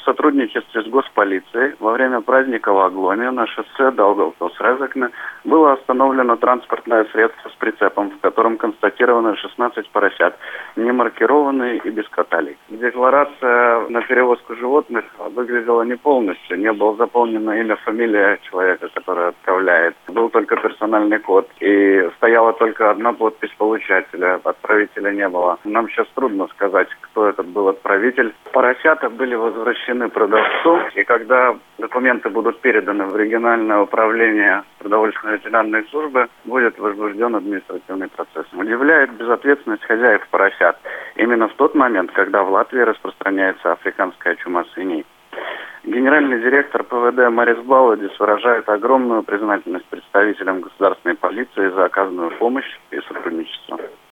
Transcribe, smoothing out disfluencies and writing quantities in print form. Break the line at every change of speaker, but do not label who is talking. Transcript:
сотрудничестве с госполицией во время праздника Лагломия на шоссе Даугавпилс-Резекне было остановлено транспортное средство с прицепом, в котором констатировано 16 поросят, не маркированные и без каталий. Декларация на перевозку животных выглядела не полностью, не было заполнено имя, фамилия человека, который отправляет. Был только персональный код, и стояла только одна подпись получателя, отправителя не было. Нам сейчас трудно сказать, кто этот был отправитель. Поросята были возвращены продавцу, и когда документы будут переданы в региональное управление продовольственной ветеринарной службы, будет возбужден административный процесс. Удивляет безответственность хозяев поросят именно в тот момент, когда в Латвии распространяется африканская чума свиней. Генеральный директор ПВД Марис Баладис выражает огромную признательность представителям государственной полиции за оказанную помощь и сотрудничество.